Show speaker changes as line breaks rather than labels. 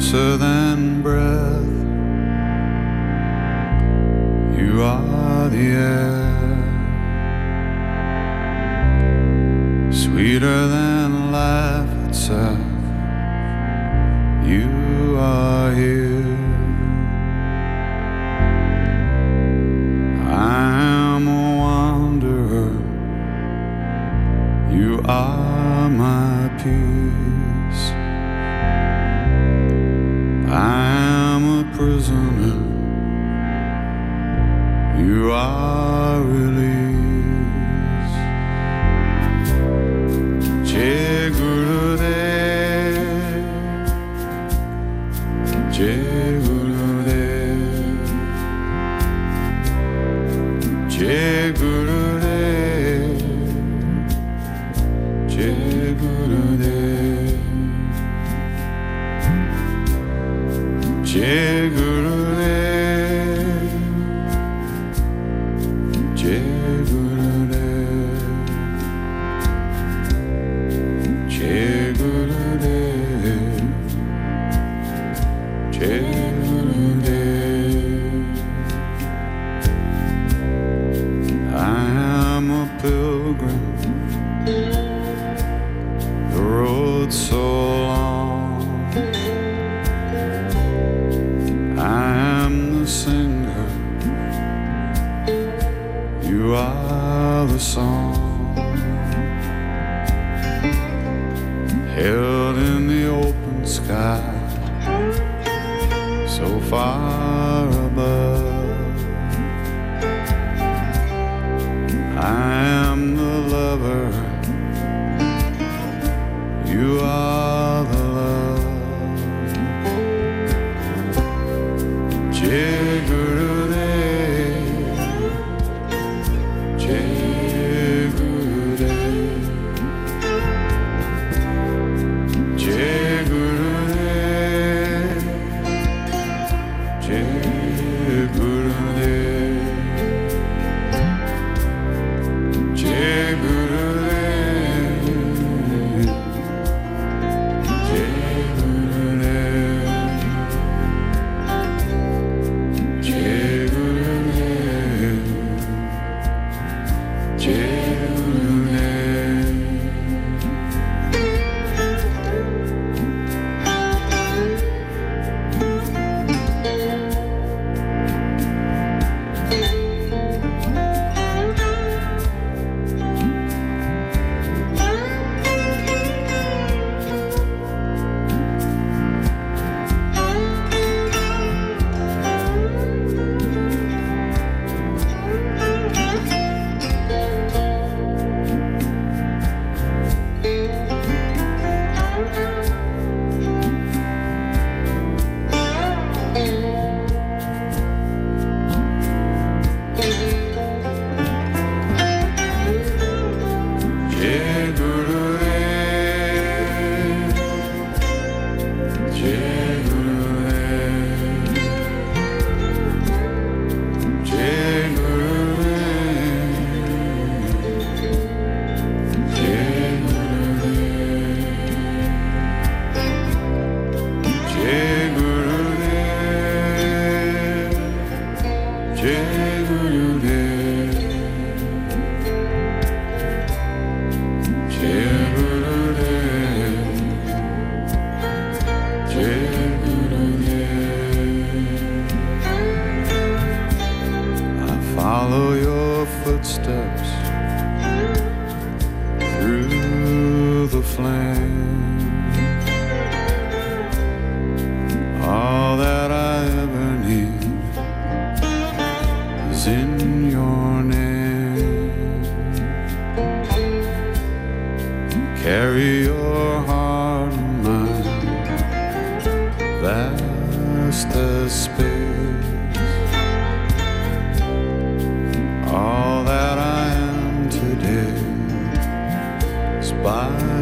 closer than breath. You are the air, sweeter than life itself. You are here. I am a wanderer. You are my peace. I am a prisoner. You are release. Jai Gurudev, Jai Gurudev, Jai Gurudev, Jai Gurudev, Jai Gurudev, Jai Gurudev, Jai Gurudev, Jai Gurudev. I am a pilgrim, the road so long. I am the singer, you are the song. Held in the open sky, so far above. I am the lover, you are the love. Jai Gurudev, Jai Gurudev, Jai Gurudev, Jai Gurudev, Jai Gurudev, Jai Gurudev, Jai Gurudev, Jai Gurudev. Jai Gurudev, Jai Gurudev, Jai Gurudev, Jai Gurudev, Jai Gurudev, Jai Gurudev, Jai Gurudev. I follow your footsteps through the flame. All that I ever need is in your name. Carry your heart and mind, vast as space. All that I am today is by